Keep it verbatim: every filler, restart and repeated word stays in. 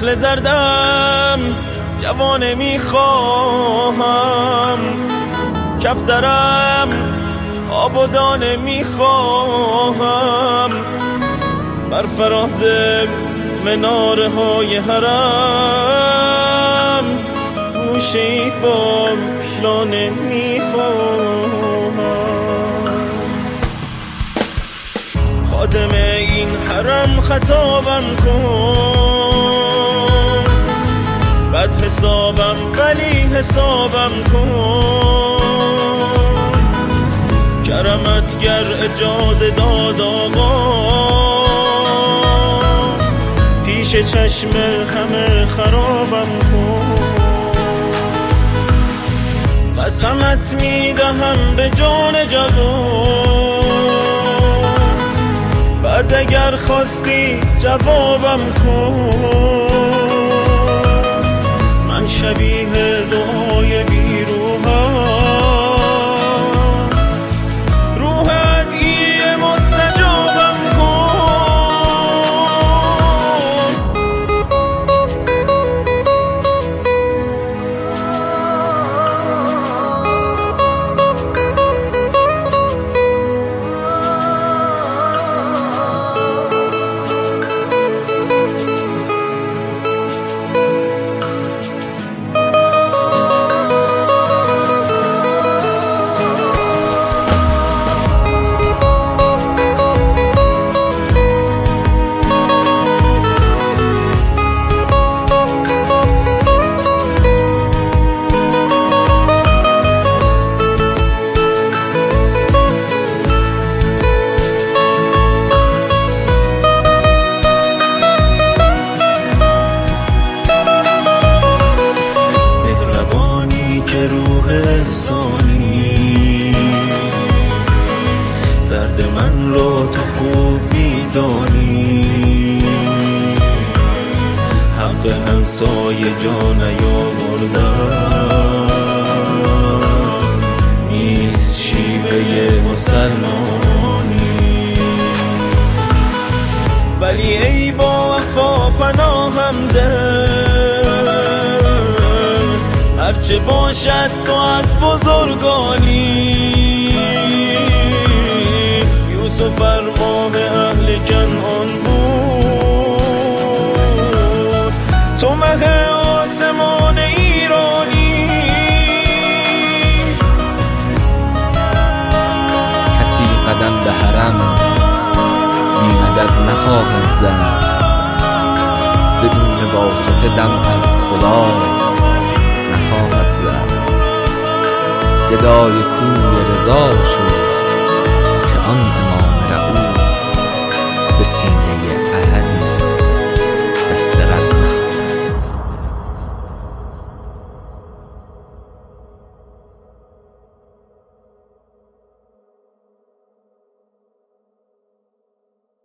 نخل زردم جوانه میخواهم، کفترم آب و دانه میخواهم، بر فراز مناره های حرم گوشه با لانه میخواهم. خادم این حرم خطابم کن، بد حسابم ولی حسابم کن، کرمت گر اجازه داد آقا، پیش چشم همه خرابم کن. قسمت میدهم به جان جوان، بعد اگر خواستی جوابم کن، من شبیه دعای بیروحم، روح ادعیه مستجابم کن. روح احسانی درد من رو تو خوب میدانی، حق همسایه جا نیاوردم، نیست شیوه مسلمانی، ولی ای با وفا پناهم ده، هرچه باشد تو از بزرگانی، یوسف ارماه اهل کنعان بود، تو مه آسمان ایرانی. کسی قدم به حرم بی مدد نخواهد زد، بدون واسطه دم از خدا نخواهد زد. گدای کوی رضا شد که آن